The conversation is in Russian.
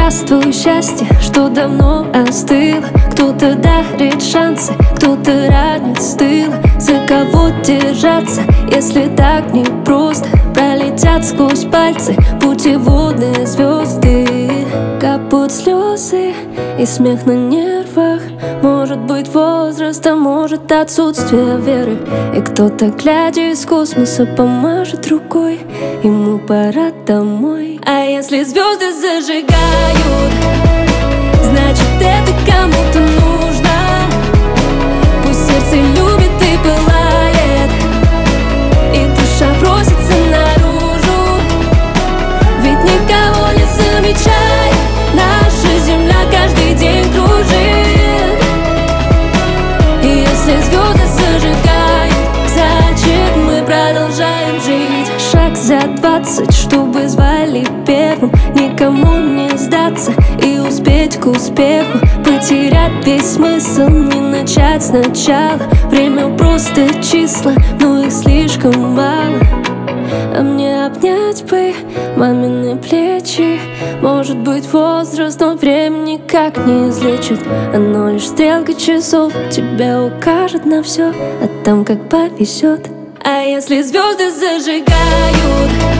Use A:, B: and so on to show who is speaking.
A: Здравствуй, счастье, что давно остыло. Кто-то дарит шансы, кто-то ранит с тыла. За кого держаться, если так непросто? Пролетят сквозь пальцы путеводные звезды. Капут слезы и смех на нервах. Может быть возраст, а может отсутствие веры. И кто-то, глядя из космоса, помашет рукой. Ему пора домой. А если звезды зажигают, значит это кому-то нужно. Пусть сердце любит и пылает, и душа просится наружу. Ведь никого не замечай, наша земля каждый день кружит. И если звезды зажигают, значит мы продолжаем жить. Шаг за 20, чтобы звали первым. Никому не сдаться и успеть к успеху. Потерять весь смысл, не начать сначала. Время просто числа, но их слишком мало. А мне обнять бы мамины плечи. Может быть возраст, но время никак не излечит. Оно лишь стрелка часов тебя укажет на все, а там как повезет. А если звезды зажигают,